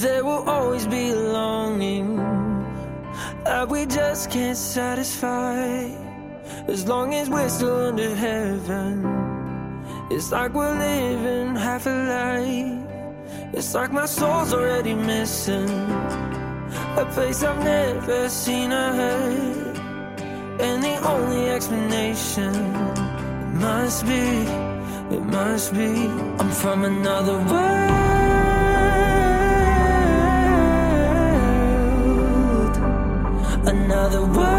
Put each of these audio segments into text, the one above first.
there will always be a longing that we just can't satisfy. As long as we're still under heaven, it's like we're living half a life. It's like my soul's already missing a place I've never seen or heard. And the only explanation, it must be I'm from another world, another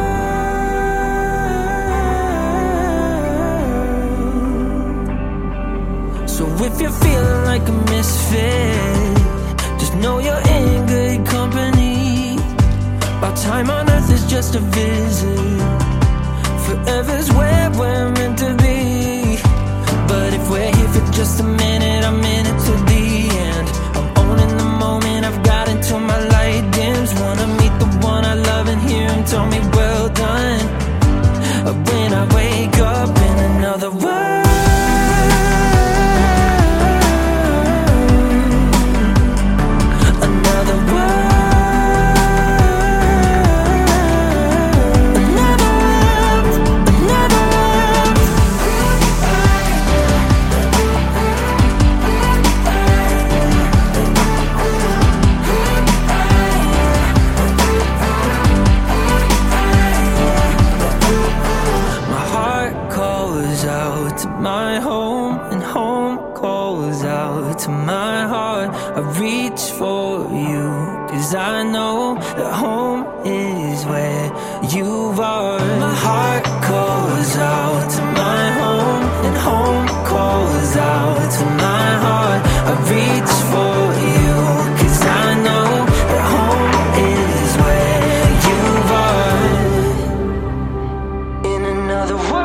world. So if you're feeling like a misfit, just know you're in good company. Our time on earth is just a visit, forever's where we're meant to be. But if we're here for just a minute, I'm in it to the end. I'm owning the moment, I've got until my light dims. Wanna meet the one I love and hear him tell me well done. When I wake up in another world, another world. My home and home calls out to my heart. I reach for you, 'cause I know that home is where you are. My heart calls out to my home and home calls out to my heart. I reach for you, 'cause I know that home is where you are. In another world,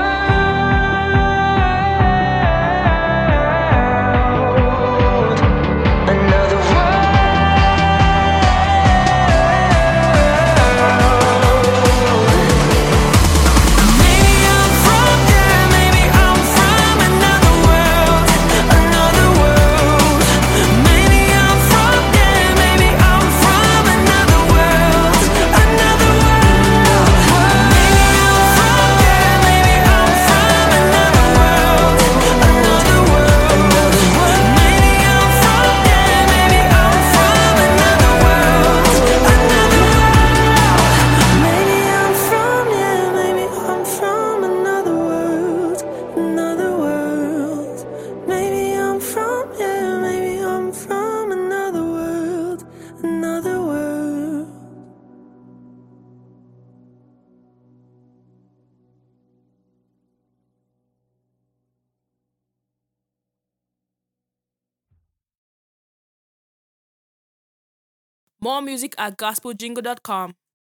More music at gospeljingle.com.